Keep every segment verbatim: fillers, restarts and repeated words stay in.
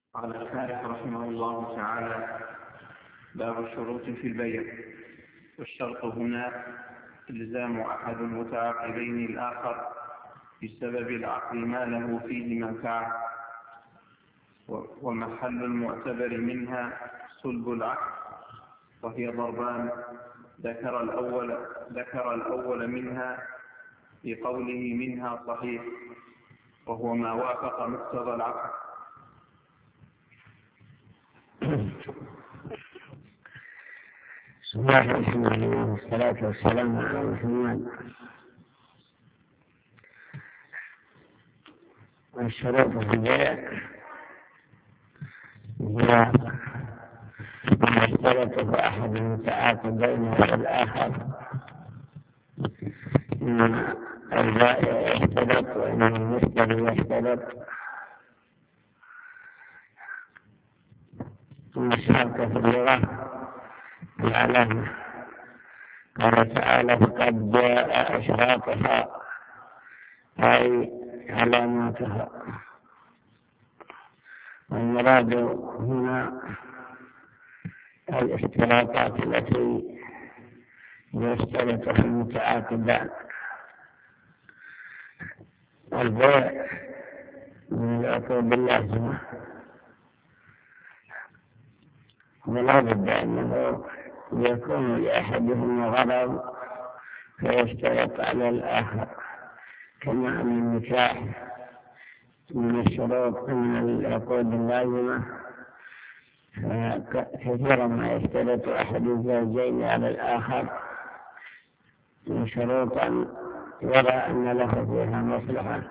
قال الشارح رحمه الله تعالى: باب الشروط في البيع. والشرط هنا إلزام أحد المتعاقدين الآخر بسبب العقد ما له فيه منفعة، ومحل المعتبر منها صلب العقد، وهي ضربان. ذكر الأول, ذكر الأول منها بقوله منها صحيح، وهو ما وافق مقتضى العقد. بسم الله الرحمن الرحيم، والصلاة والسلام على محمد. والشروط في البيع هي ما يشترطه أحد المتعاقدين على الآخر، إن البائع يشترط وإن المشتري يشترط. ثم الشرط في اللغة العلامة، قال تعالى: فقد جاء أشراطها، أي علاماتها. والمراد هنا الاشتراطات التي يشترطها المتعاقدان. البيع من العقود اللازمة، ولا بد أنه يكون لأحدهم غرض فيشترط على الآخر، كما أن النكاح من الشروط من العقود اللازمة، كثيرا ما يشترط أحد الزوجين على الآخر من شروطا يرى أن له فيها مصلحة.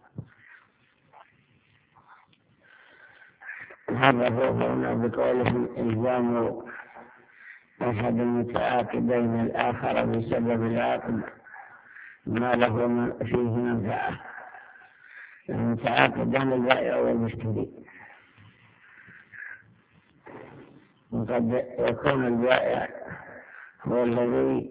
عرفوا هنا بقولهم إلزام أحد المتعاقدين الآخر بسبب العقد ما له فيه منفعة. المتعاقدان البائع والمشتري، وقد يكون البائع هو الذي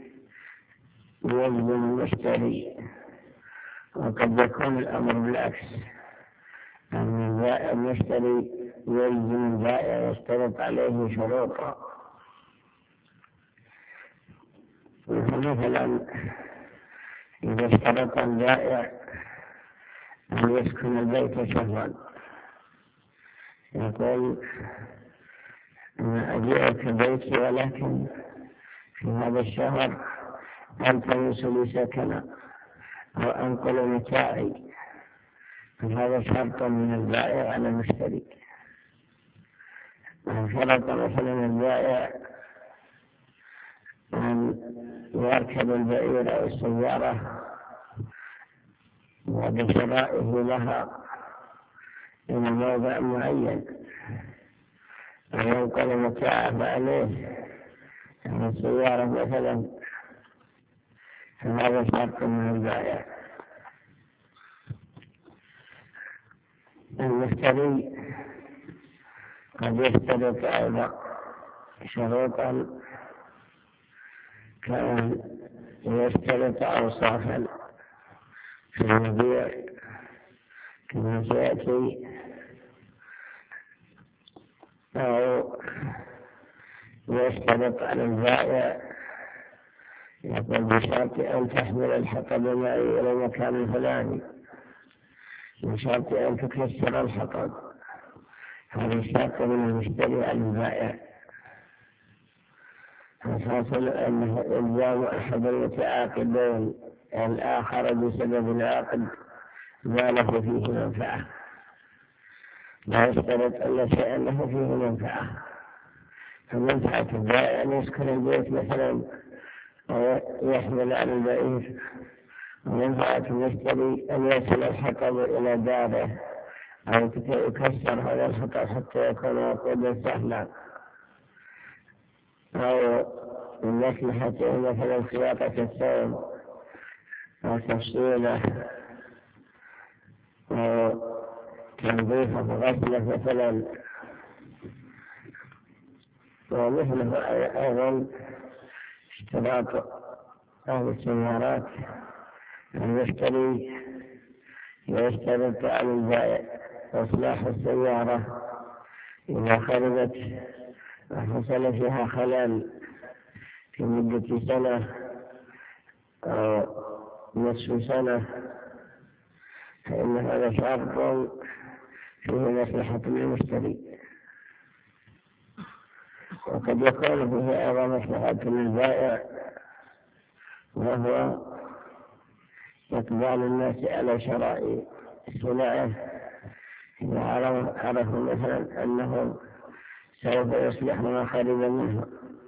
يلزم المشتري، وقد يكون الأمر بالعكس، أن المشتري يلزم البائع ويشترط عليه شروطا. مثلا إذا اشترط البائع أن يسكن البيت شهرا، يقول: أنا أبيعك بيتي ولكن في هذا الشهر ألتمس لي سكنا أو أنقل متاعي. فهذا شرط من البائع على المشتري. شرط مثلا البائع أن يركب البعير أو السيارة وبشرائه لها إلى موضع معين، وينقل متاعه عليه، يعني السيارة مثلا، فهذا شرط من البائع. المشتري قد يشترط أيضا شروطا، كان يشترط أوصافا في المبيع كما سيأتي، أو يشترط على البائع، يقول: بشرط أن تحمل الحطب معي إلى المكان الفلاني، بشرط أن تكسر الحطب. هذا شرط من المشتري على البائع. فحصل أنه إلزام أحد المتعاقدين الآخر بسبب العقد ما له فيه منفعة، لا يشترط أن شيئا له فيه منفعة. فمنفعة البائع أن يسكن البيت مثلا ويحمل على البعير، ومنفعة المشتري أن يصل الحطب إلى داره أو يكسر هذا الحطب حتى يكون وقودا سهلا، أو من مصلحته مثلا خياطة الثوب أو تفصيله أو تنظيفه وغسله مثلا. ومثله أيضا اشتراط أهل السيارات، المشتري يشترط على البائع إصلاح السيارة إذا خرجت وحصل فيها خلل في مدة سنة أو نصف سنة فإن هذا شرط فيه مصلحة للمشتري، وقد يكون فيه أيضا مصلحة للبائع، وهو إقبال الناس على شراء سلعه إذا عرفوا مثلا أنه سوف يصلح ما خرج منه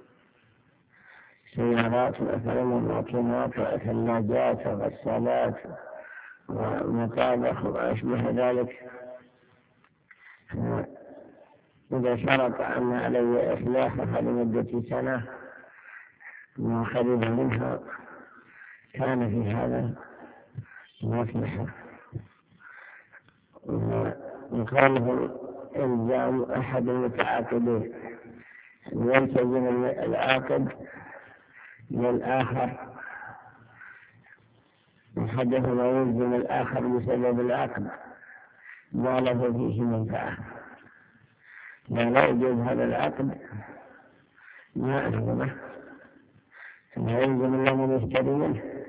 سيارات مثلا وماكينات وثلاجات وغسالات ومطابخ وما أشبه ذلك. إذا شرط أن علي إصلاحها لمدة سنة ما خرج منها كان في هذا مصلحة. وقاله إلزام أحد المتعاقدين، يلتزم العاقد للآخر، أحدهما يلزم الآخر بسبب العقد ما له فيه منفعة، لا يجوز هذا العقد ما ألزمه، لا يلزم الذي يشتري منه